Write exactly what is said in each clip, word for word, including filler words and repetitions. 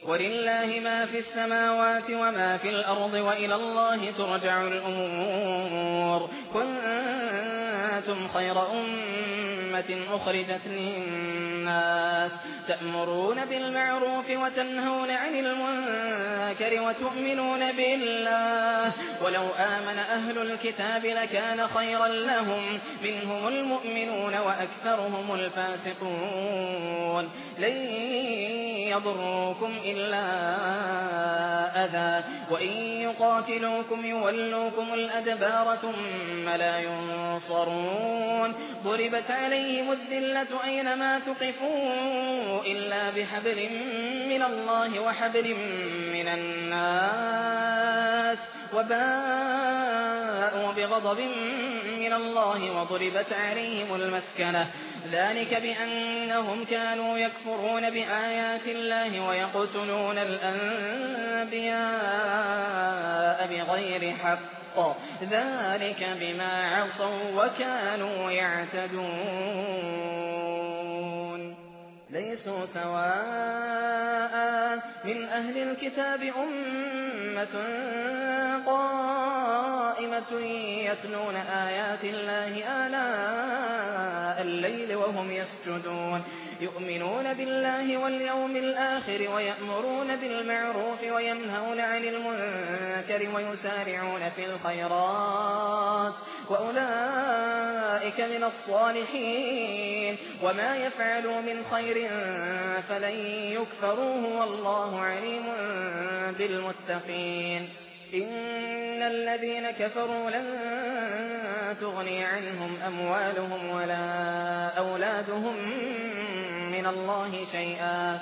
ولله ما في السماوات وما في الأرض وإلى الله ترجع الأمور. كنتم خير أمة أخرجت للناس تأمرون بالمعروف وتنهون عن المنكر وتؤمنون بالله ولو آمن أهل الكتاب لكان خيرا لهم منهم المؤمنون وأكثرهم الفاسقون. لن يضروكم إلا أذى وإن يقاتلوكم يولوكم الأدبار ثم لا ينصرون. ضربت عليهم الذلة أينما ثقفوا إلا بحبل من الله وحبل من الناس وباءوا بغضب من الله وضربت عليهم المسكنة. ذلك بأنهم كانوا يكفرون بآيات الله ويقتلون الأنبياء بغير حق. ذلك بما عصوا وكانوا يعتدون. ليسوا سواء من أهل الكتاب أمة قائمة يتلون آيات الله آناء الليل وهم يسجدون يؤمنون بالله واليوم الآخر ويأمرون بالمعروف وينهون عن المنكر ويسارعون في الخيرات وأولئك من الصالحين. وما يفعلوا من خير فلن يكفروه والله عليم بالمتقين. إن الذين كفروا لن تغني عنهم أموالهم ولا أولادهم من الله شيئا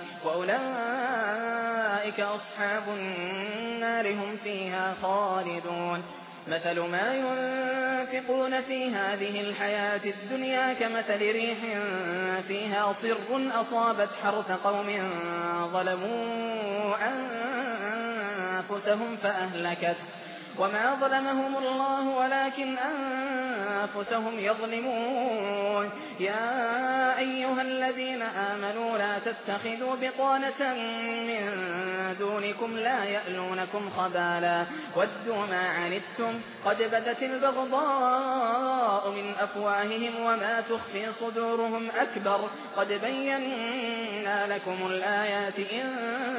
وأولئك أصحاب النار هم فيها خالدون. مثل ما ينفقون في هذه الحياة الدنيا كمثل ريح فيها صر أصابت حرث قوم ظلموا أنفسهم فأهلكت وما ظلمهم الله ولكن أنفسهم يظلمون. يا أيها الذين آمنوا لا تتخذوا بطانة من دونكم لا يألونكم خبالا ودوا ما عنتم قد بدت البغضاء من أفواههم وما تخفي صدورهم أكبر قد بينا لكم الآيات إن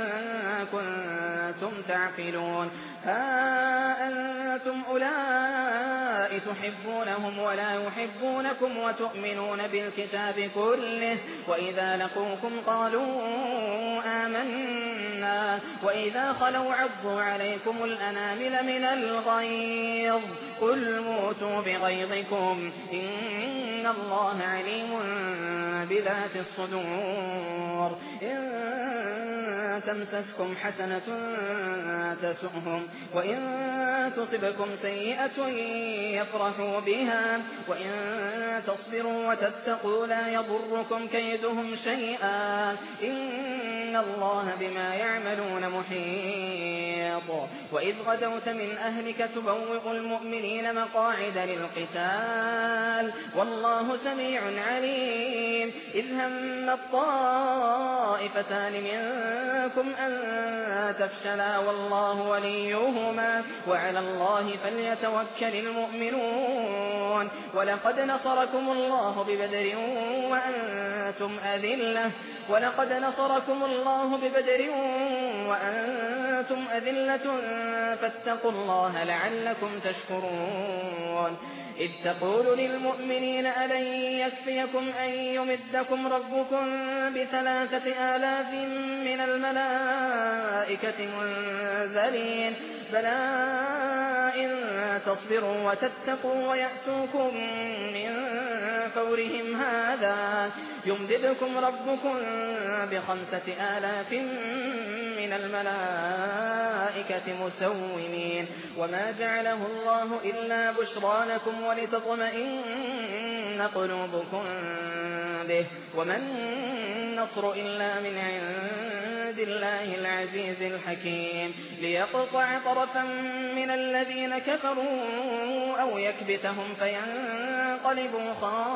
كنتم تعقلون. ها أنتم أولئك تحبونهم ولا يحبونكم وتؤمنون بالكتاب كله وإذا لقوكم قالوا آمنا وإذا خلوا عضوا عليكم الأنامل من الغيظ قل موتوا بغيظكم إن الله عليم بذات الصدور. إن تمسسكم حسنة تسؤهم وإن تصبكم سيئة يفرحوا بها وإن تصبروا وتتقوا لا يضركم كيدهم شيئا إن الله بما يعملون محيط. وإذ غدوت من أهلك تبوئ المؤمنين مقاعد للقتال والله سميع عليم. إذ هم الطائفتان منكم أن تفشلا والله وليهما وعلى الله فليتوكل المؤمنون. ولقد نصركم الله ببدر وأنتم أذلة ولقد نصركم الله ببدر وأنتم أذلة فاتقوا الله لعلكم تشكرون. إذ تقول للمؤمنين ألن يكفيكم أن يمدكم ربكم بثلاثة آلاف من الملائكة منزلين بلى إن تصبروا وتتقوا ويأتوكم من فورهم هذا يمددكم ربكم بخمسة آلاف من الملائكة مسومين. وما جعله الله إلا بشرى لكم ولتطمئن قلوبكم به وما النصر إلا من عند الله العزيز الحكيم ليقطع طرفا من الذين كفروا أو يكبتهم فينقلبوا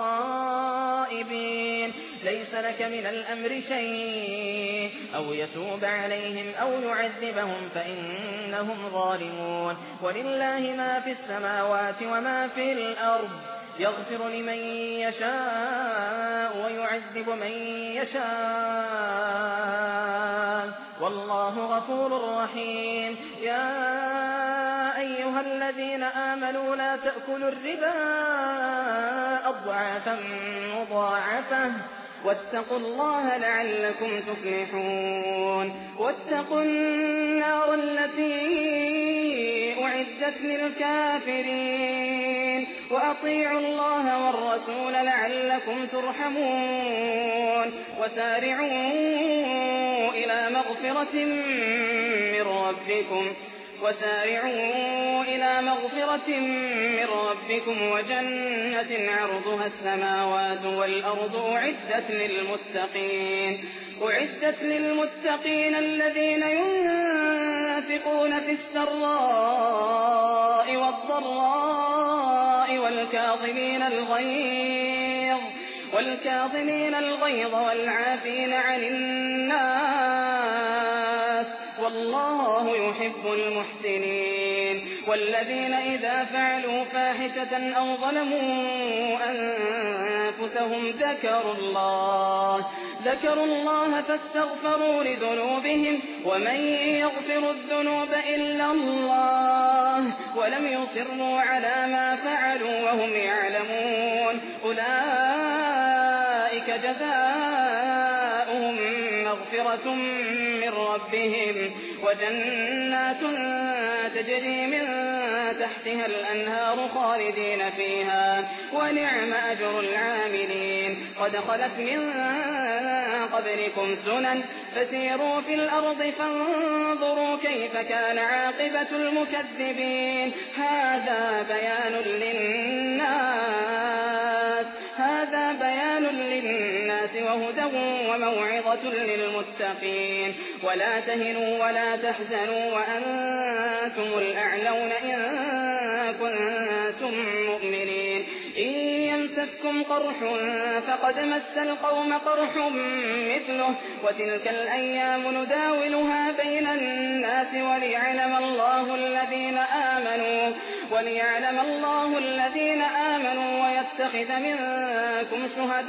خائبين ليس لك من الأمر شيء أو يتوب عليهم أو يعذبهم فإنهم ظالمون ولله ما في السماوات وما في الأرض يغفر لمن يشاء ويعذب من يشاء والله غفور رحيم يا أيها الذين آمنوا لا تأكلوا الربا أضعافا مضاعفة واتقوا الله لعلكم تفلحون واتقوا النار التي أعدت للكافرين وأطيعوا الله والرسول لعلكم ترحمون وسارعوا إلى مغفرة من ربكم وسارعوا إلى مغفرة من ربكم وجنة عرضها السماوات والأرض أعدت للمتقين أعدت للمتقين الذين ينفقون في السراء والضراء والكاظمين الغيظ والكاظمين الغيظ والعافين عن الناس والله يحب المحسنين والذين إذا فعلوا فاحشة أو ظلموا أنفسهم ذكروا الله ذكروا الله فاستغفروا لذنوبهم ومن يغفر الذنوب إلا الله ولم يصروا على ما فعلوا وهم يعلمون أولئك جزاؤهم مغفرة من ربهم وجنات تجري من تحتها الأنهار خالدين فيها ونعم أجر العاملين قد خلت من قبلكم سنن فسيروا في الأرض فانظروا كيف كان عاقبة المكذبين هذا بيان للناس هذا بيان للناس وهدى وموعظة للمتقين ولا تهنوا ولا تحزنوا وأنتم الأعلون إن كنتم مؤمنين إن يمسككم قرح فقد مس القوم قرح مثله وتلك الأيام نداولها بين الناس وليعلم الله الذين آمنوا وليعلم الله الذين آمنوا ويتخذ منكم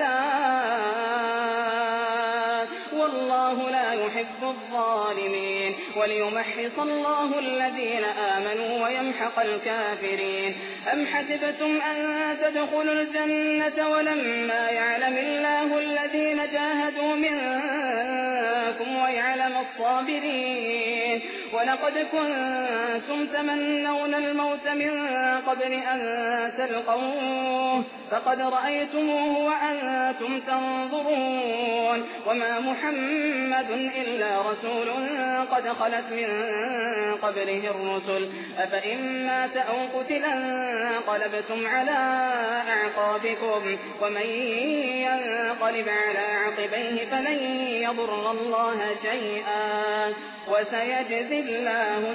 شهداء والله لا يحب الظالمين وليمحص الله الذين آمنوا ويمحق الكافرين أم حسبتم أن تدخلوا الجنة ولما يعلم الله الذين جاهدوا منكم ويعلم الصابرين ولقد كنتم تمنون الموت من قبل أن تلقوه فقد رأيتموه وأنتم تنظرون وما محمد إلا رسول قد خلت من قبله الرسل أفإن مات أو قتل انقلبتم على أعقابكم ومن ينقلب على عقبيه فلن يضر الله شيئا وسيجزي الله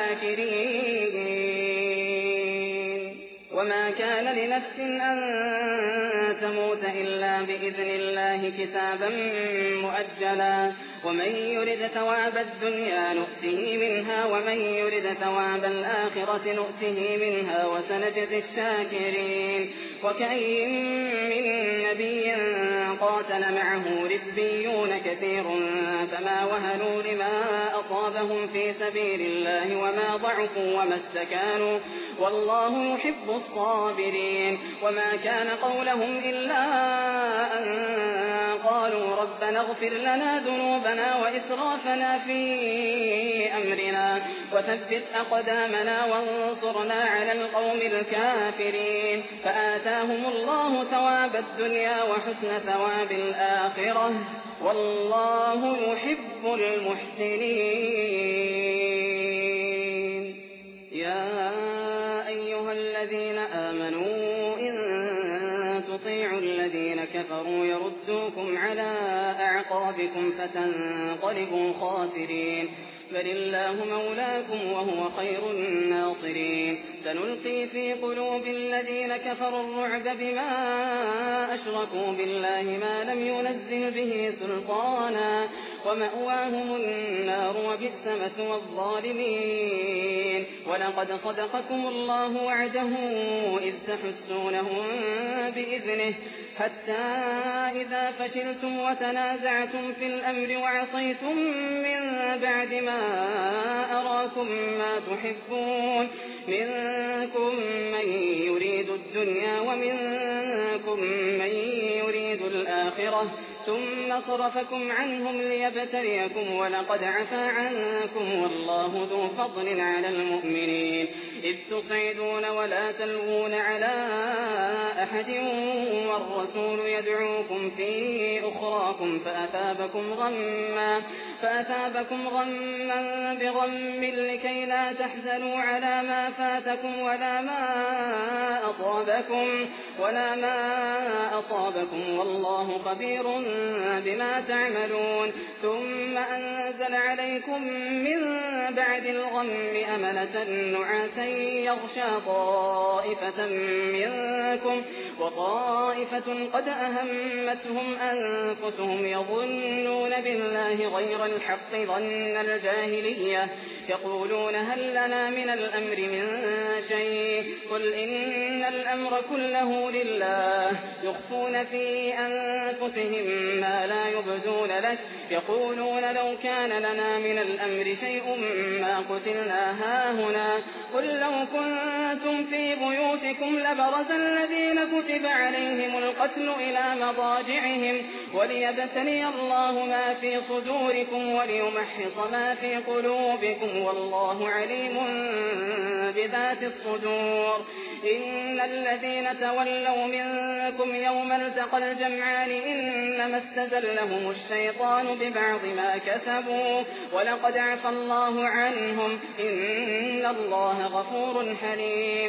الشاكرين وما كان لنفس أن تموت إلا بإذن الله كتابا مؤجلا ومن يرد ثواب الدنيا نؤته منها ومن يرد ثواب الآخرة نؤته منها وسنجزي الشاكرين وكأي من نبي قاتل معه ربيون كثير فما وهنوا لما أصابهم في سبيل الله وما ضعفوا وما استكانوا والله يحب الصابرين وما كان قولهم إلا أن قالوا ربنا اغفر لنا ذنوبنا وإسرافنا في أمرنا وثبت أقدامنا وانصرنا على القوم الكافرين فآتاهم الله ثواب الدنيا وحسن ثواب الآخرة والله يحب المحسنين يا أيها الذين آمنوا إن تطيعوا الذين كفروا يردوكم على أعقابكم فتنقلبوا خاسرين بل الله مولاكم وهو خير الناصرين سنلقي في قلوب الذين كفروا الرعب بما أشركوا بالله ما لم ينزل به سلطانا ومأواهم النار وبئس مثوى الظالمين ولقد صدقكم الله وعده إذ تحسونهم بإذنه حتى إذا فشلتم وتنازعتم في الأمر وعصيتم من بعد ما أراكم ما تحبون منكم من يريد الدنيا ومنكم من يريد الآخرة ثم صرفكم عنهم ليبتليكم ولقد عفا عنكم والله ذو فضل على المؤمنين إذ تصعدون ولا تلوون على أحد والرسول يدعوكم في أخراكم فأثابكم غما فأثابكم غما بغم لكي لا تحزنوا على ما فاتكم ولا ما أصابكم ولا ما أصابكم والله خبير بما تعملون ثم أنزل عليكم من بعد الغم أمنة نعاسا يغشى طائفة منكم وطائفة قد أهمتهم أنفسهم يظنون بالله غير الحق ظن الجاهلية يقولون هل لنا من الأمر من شيء قل إن الأمر كله لله يخفون في أنفسهم ما لا يبدون لك يقولون لو كان لنا من الأمر شيء ما قتلنا هاهنا قل لو كنتم في بيوتكم لبرز الذين كتب عليهم القتل إلى مضاجعهم وليبتلي الله ما في صدوركم وليمحص ما في قلوبكم والله عليم بذات الصدور إن الذين تولوا منكم يوم التقى الجمعان إنما استزلهم الشيطان ببعض ما كسبوا ولقد عفى الله عنهم إن الله غفور حليم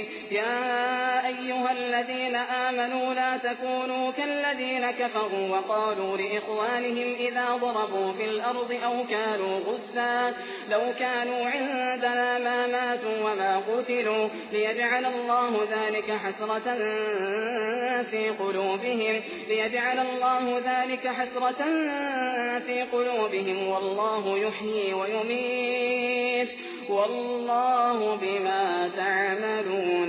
يا أيها الذين آمنوا لا تكونوا كالذين كفروا وقالوا لإخوانهم إذا ضربوا في الأرض أو كانوا غزا لو كانوا عندنا ما ماتوا وما قتلوا ليجعل الله ذلك حسرة في قلوبهم ليجعل الله ذلك حسرة في قلوبهم والله يحيي ويميت والله بما تعملون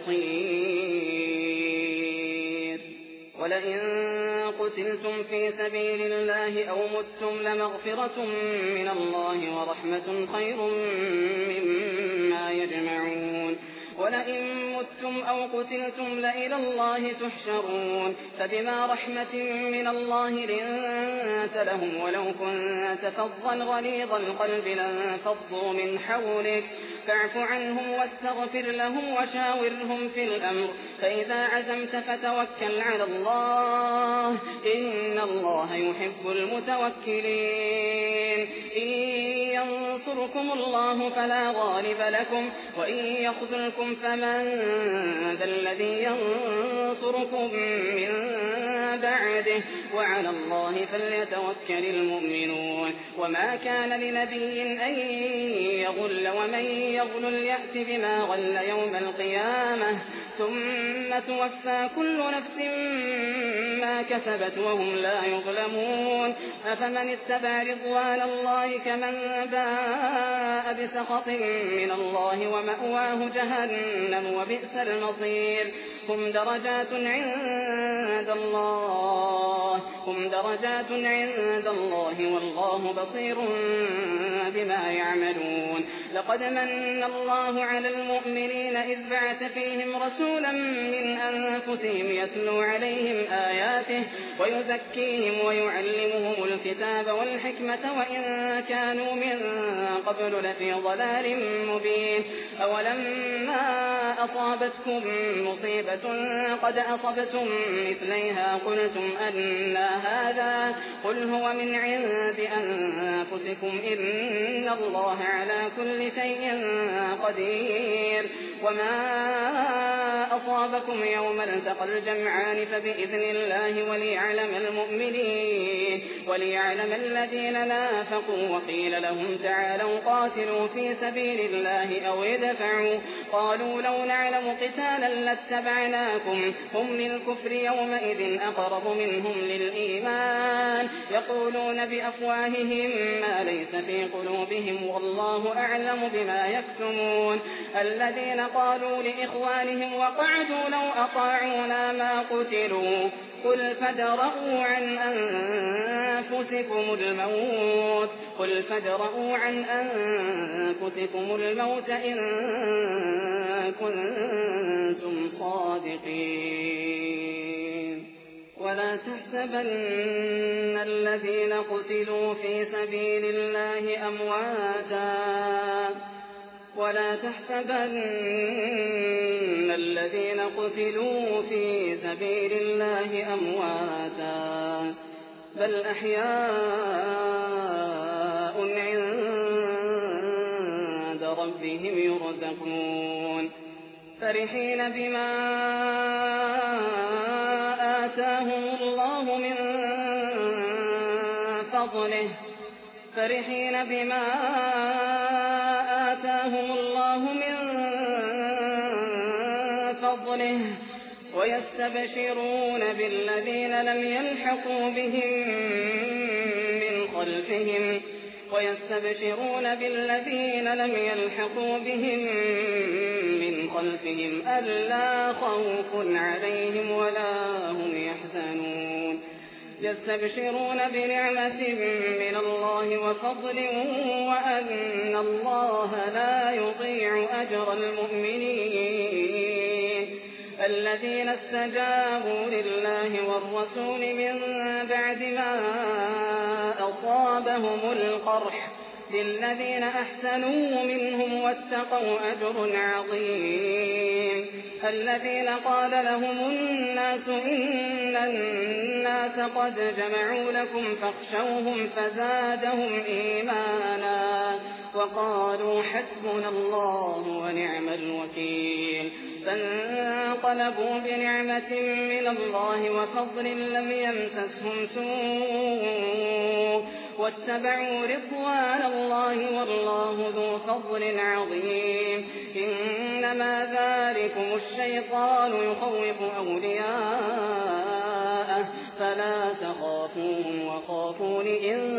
بصير ولئن قتلتم في سبيل الله أو متم لمغفرة من الله ورحمة خير مما يجمعون ولئن متم أو قتلتم لإلى الله تحشرون فبما رحمة من الله لنت لهم ولو كنت فظا غليظ القلب لانفضوا من حولك فاعف عنهم واستغفر لهم وشاورهم في الأمر فإذا عزمت فتوكل على الله إن الله يحب المتوكلين إن ينصركم الله فلا غالب لكم وإن يخذلكم فمن ذا الذي ينصركم من بعده وعلى الله فليتوكل المؤمنون وما كان لنبي أن يغل ومن يغل يأت بما غل يوم القيامة ثم توفى كل نفس ما كسبت وهم لا يظلمون أفمن اتبع رضوان الله كمن باء بسخط من الله ومأواه جهنم وبئس المصير هم درجات عند الله هم درجات عند الله والله بصير بما يعملون لقد من الله على المؤمنين إذ بعث فيهم رسولا من أنفسهم يتلو عليهم آياته ويزكيهم ويعلمهم الكتاب والحكمة وإن كانوا من قبل لفي ضلال مبين أولما أصابتكم مصيبة قد أصبتم مثليها قلتم أنى هذا قل هو من عند أنفسكم إن الله على كل شيء قدير وما أصابكم يوم التقى الجمعان فبإذن الله وليعلم المؤمنين وليعلم الذين نافقوا وقيل لهم تعالوا قاتلوا في سبيل الله أو ادفعوا قالوا لو نعلم قتالا لاتبعناكم هم للكفر يومئذ أقرب منهم للإيمان يقولون بأفواههم ما ليس في قلوبهم والله أعلم بما يكتمون الذين قالوا لإخوانهم وقعدوا لو أطاعونا ما قتلوا قل فادرءوا عن أنفسكم الموت قل فادرءوا عن أنفسكم الموت إن كنتم صادقين ولا تحسبن الذين قتلوا في سبيل الله أمواتا ولا تحسبن الذين قتلوا في سبيل الله أمواتا بل أحياء عند ربهم يرزقون فرحين بما آتاهم الله من فضله فرحين بما آتاهم الله من فضله ويستبشرون بالذين لم يلحقوا بهم من خلفهم ويستبشرون بالذين لم يلحقوا بهم من خلفهم ألا خوف عليهم ولا هم يحزنون يستبشرون بنعمة من الله وفضل وأن الله لا يضيع أجر المؤمنين الذين استجابوا لله والرسول من بعد ما أصابهم القرح للذين أحسنوا منهم واتقوا أجر عظيم الذين قال لهم الناس إن الناس قد جمعوا لكم فاخشوهم فزادهم إيمانا وقالوا حسبنا الله ونعم الوكيل فانقلبوا بنعمة من الله وفضل لم يمسسهم سوء واتبعوا رضوان الله والله ذو فضل عظيم إنما ذلكم الشيطان يخوف أولياءه فلا تخافوهم وخافون إن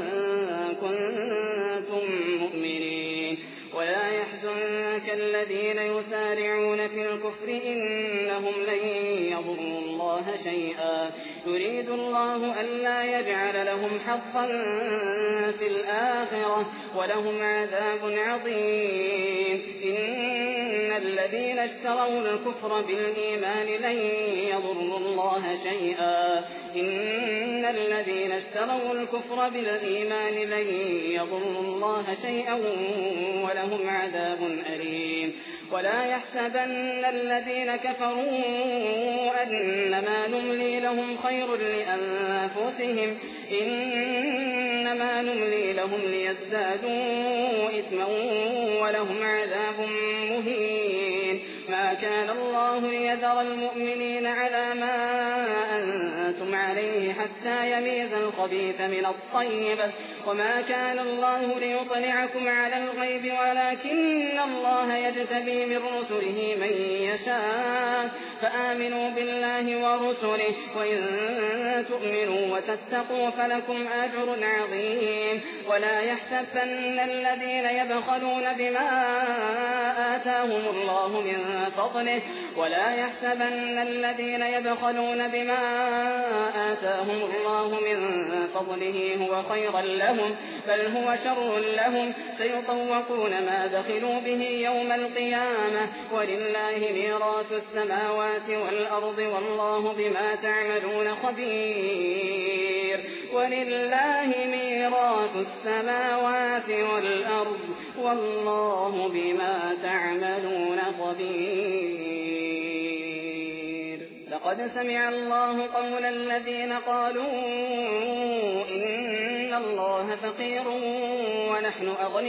كنتم مؤمنين ولا يحزنك الذين يسارعون في الكفر إنهم لن يضروا الله شيئا يريد الله ألا يجعل لهم حظا في الآخرة ولهم عذاب عظيم إن الذين اشتروا الكفر بالإيمان لن يضروا الله شيئا إن الذين اشتروا الكفر بالإيمان لن يضروا الله شيئا ولهم عذاب أليم ولا يحسبن الذين كفروا أنما نملي لهم خير لأنفسهم إنما نملي لهم ليزدادوا إثما ولهم عذاب مهين ما كان الله ليذر المؤمنين على ما أنتم عليه حتى يميز الخبيث من الطيب وما كان الله ليطلعكم على الغيب ولكن الله يجتبي من رسله من يشاء فآمنوا بالله ورسله وإن تؤمنوا وتتقوا فلكم أجر عظيم ولا يحسبن الذين يبخلون بما آتاهم الله من فضله ولا يحسبن الذين يبخلون بما آتاهم الله من فضله هو خيرا لهم بل هو شر لهم سيطوقون ما بخلوا به يوم القيامة ولله ميراث السماوات والأرض والله بما تعملون خبير ولله ميراث السماوات والأرض والله بما تعملون خبير قد سمع الله قول الذين قالوا إن الله فقير ونحن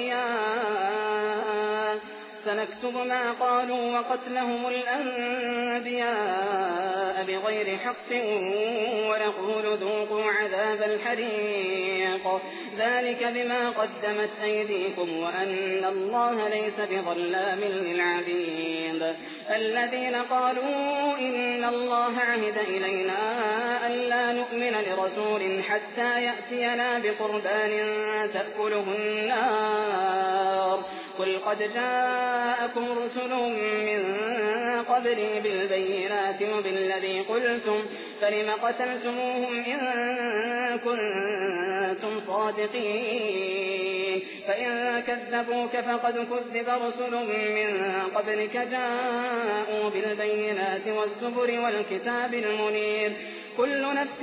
أغنياء سنكتب ما قالوا وقتلهم الأنبياء بغير حق ونقول ذوقوا عذاب الحريق ذلك بما قدمت أيديكم وأن الله ليس بظلام للعبيد الذين قالوا إن الله عهد إلينا ألا نؤمن لرسول حتى يأتينا بقربان تأكله النار قل قد جاءكم رسل من قبلي بالبينات وبالذي قلتم فلم قتلتموهم إن كنتم صادقين فإن كذبوك فقد كذب رسل من قبلك جاءوا بالبينات والزبر والكتاب المنير كل نفس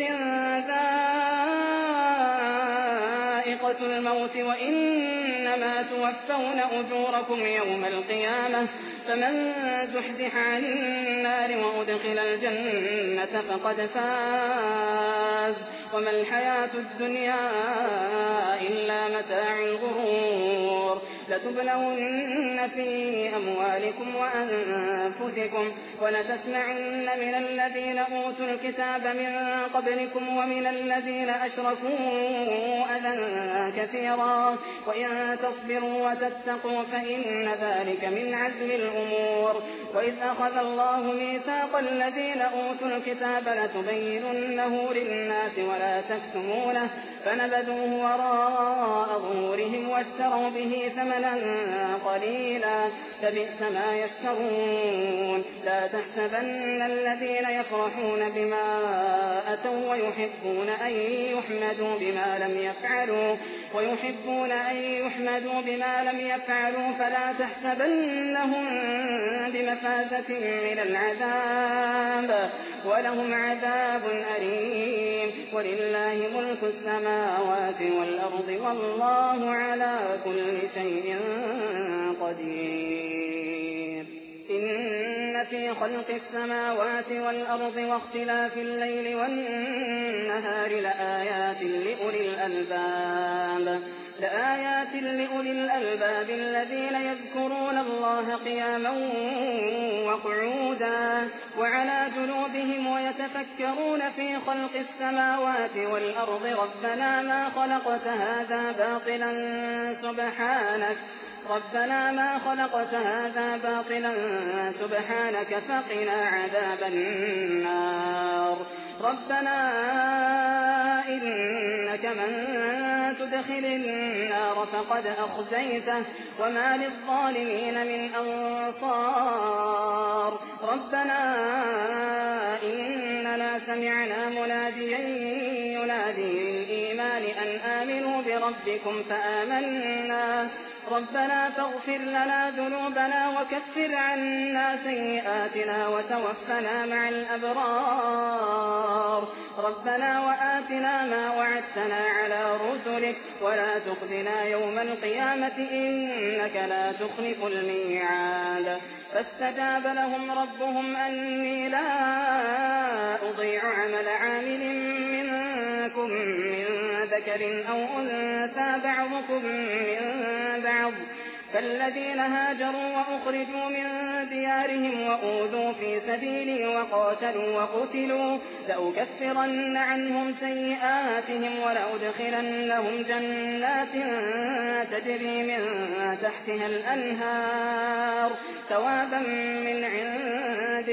ذائقة الموت وإنما توفون أجوركم يوم القيامة فمن زحزح عن النار وأدخل الجنة فقد فاز وما الحياة الدنيا إلا متاع الغرور لتبلون في أموالكم وأنفسكم ولتسمعن من الذين أوتوا الكتاب من قبلكم ومن الذين أشركوا أذى كثيرا وإن تصبروا وتتقوا فإن ذلك من عزم الأمور وإذ أخذ الله ميثاق الذين أوتوا الكتاب لتبيننه للناس ولا تكتمونه فنبذوه وراء ظهورهم واشتروا به ثمنا قليلا فبئس ما يشترون لا تحسبن الذين يفرحون بما أتوا ويحبون أن يحمدوا بما لم يفعلوا ويحبون أن يحمدوا بما لم يفعلوا فلا تحسبنهم بمفازة من العذاب ولهم عذاب أليم ولله ملك السماوات والأرض والله على كل شيء قدير إن في خلق السماوات والأرض واختلاف الليل والنهار لآيات لأولي الألباب لآيات لأولي الألباب الذين يذكرون الله قياما وقعودا وعلى جنوبهم ويتفكرون في خلق السماوات والأرض ربنا ما خلقت هذا باطلا سبحانك ربنا ما خلقت هذا باطلا سبحانك فقنا عذاب النار ربنا إنك من تدخل النار فقد أخزيته وما للظالمين من أنصار ربنا إننا سمعنا مناديا ينادي للإيمان أن آمنوا بربكم فآمنا ربنا فاغفر لنا ذنوبنا وكفر عنا سيئاتنا وتوفنا مع الأبرار ربنا وآتنا ما وعدتنا على رسلك ولا تخزنا يوم القيامة إنك لا تخلف الميعاد فاستجاب لهم ربهم أني لا أضيع عمل عامل منكم من ذكر أو أنثى بعضكم من بعض فالذين هاجروا وأخرجوا من ديارهم وأوذوا في سبيلي وقاتلوا وقتلوا لأكفرن عنهم سيئاتهم ولأدخلنهم جنات تجري من تحتها الأنهار ثوابا من عند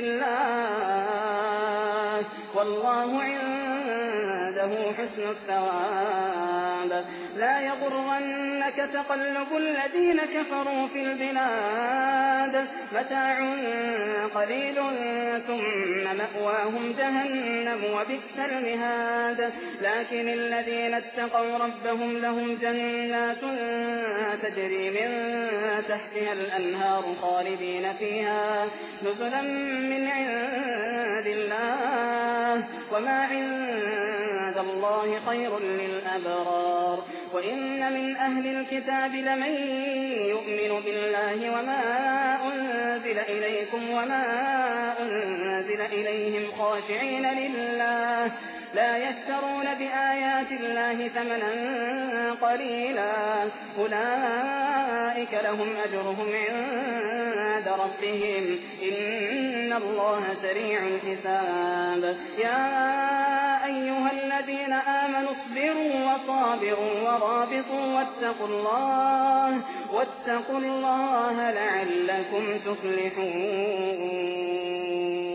الله والله عنده حسن الثواب لا يغرنك تقلب الذين كفروا في البلاد متاع قليل ثم مأواهم جهنم وبئس المهاد لكن الذين اتقوا ربهم لهم جنات تجري من تحتها الأنهار خالدين فيها نزلا من عند الله وما عند الله خير للأبرار وإن من أهل الكتاب لمن يؤمن بالله وما أنزل إليكم وما أنزل إليهم بصلاتهم خاشعين لله لا يشترون بآيات الله ثمنا قليلا أولئك لهم أجرهم عند ربهم إن الله سريع الحساب يا أيها الذين آمنوا اصبروا وصابروا ورابطوا واتقوا الله واتقوا الله لعلكم تفلحون